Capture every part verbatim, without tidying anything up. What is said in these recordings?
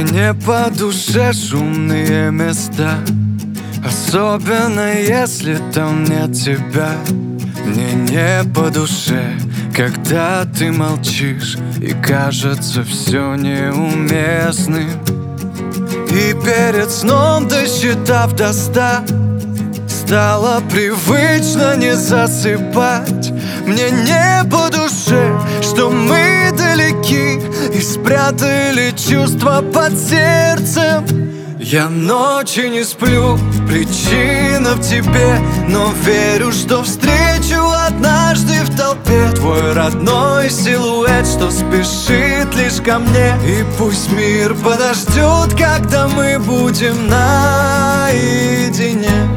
не по душе шумные места, особенно если там нет тебя. Мне не по душе, когда ты молчишь и кажется все неуместным. И перед сном, досчитав до ста, стало привычно не засыпать. Мне не по душе, что мы далеки и спрятали чувства под сердцем. Я ночи не сплю, причина в тебе, но верю, что встречу однажды в толпе твой родной силуэт, что спешит лишь ко мне. И пусть мир подождет, когда мы будем наедине.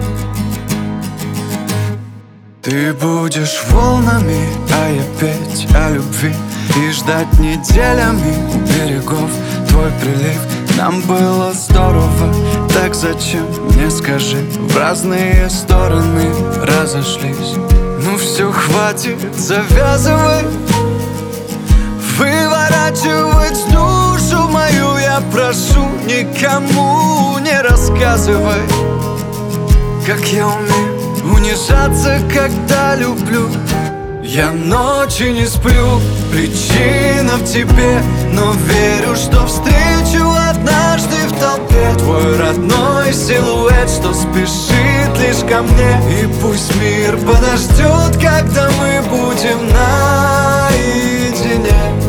Ты будешь волнами, а я петь о любви и ждать неделями у берегов твой прилив. Нам было здорово, так зачем, мне скажи, в разные стороны разошлись. Ну все, хватит, завязывай, выворачивать душу мою я прошу. Никому не рассказывай, как я умею унижаться, когда люблю. Я ночи не сплю, причина в тебе, но верю, что встречу однажды в толпе твой родной силуэт, что спешит лишь ко мне. И пусть мир подождет, когда мы будем наедине.